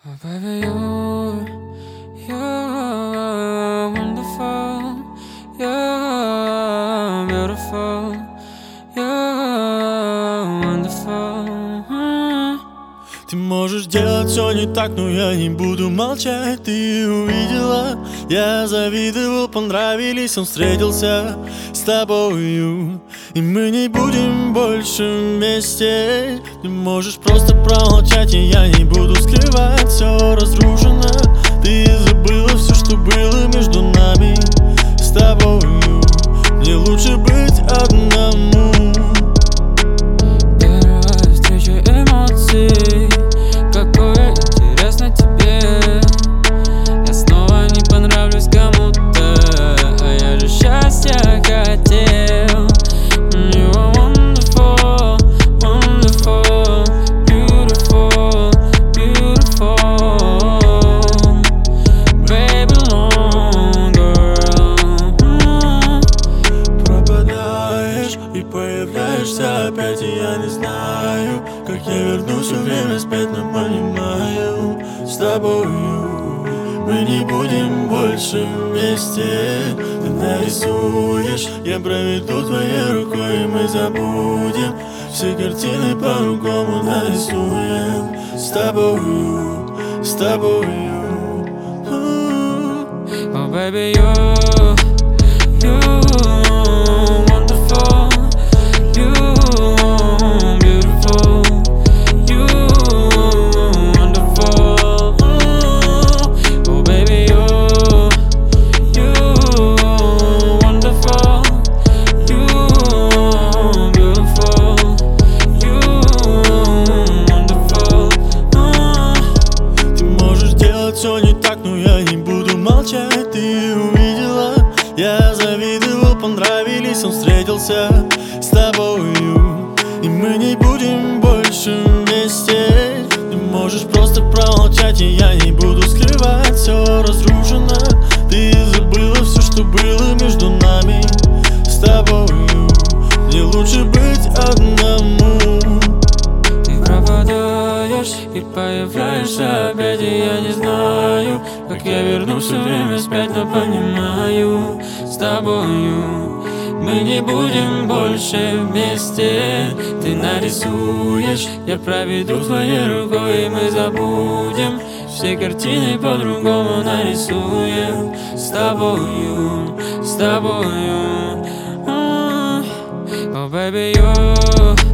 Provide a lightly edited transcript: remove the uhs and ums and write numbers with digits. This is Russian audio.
Oh baby, you're wonderful, you're beautiful, you're wonderful. Ты можешь делать все не так, но я не буду молчать. Ты увидела, я завидовал, понравились, он встретился с тобою. И мы не будем больше вместе. Ты можешь просто промолчать, и я не буду скрывать. Все разрушено, ты забыла все, что было между нами с тобою. Мне лучше быть одному. Первая встреча эмоций, какое интересно тебе. Я снова не понравлюсь кому-то, а я же счастья хотел. You are wonderful, wonderful, beautiful, beautiful. Baby, long girl. Пропадаешь и появляешься опять, и я не знаю, как я вернусь, все время спать, но понимаю, с тобою мы не будем больше вместе. Ты нарисуешь, я проведу твоей рукой, и мы забудем все картины, по-другому нарисуем с тобою, с тобою. Oh baby, you're wonderful, you're beautiful, you're wonderful. Oh baby, you're wonderful, you're beautiful, you're wonderful. Ты можешь делать все не так, но я не буду молчать. Ты увидела, я завидовал, понравились, он встретился с тобою. И мы не будем больше вместе. Ты можешь просто промолчать, и я не буду скрывать. Все разрушено, ты забыла все, что было между нами с тобою. Мне лучше быть одному. Ты пропадаешь и появляешься опять, и я не знаю, как я верну все время спять, но понимаю, с тобою мы не будем больше вместе. Ты нарисуешь, я проведу твоей рукой, и мы забудем все картины, по-другому нарисуем с тобою, с тобою. Oh baby, you're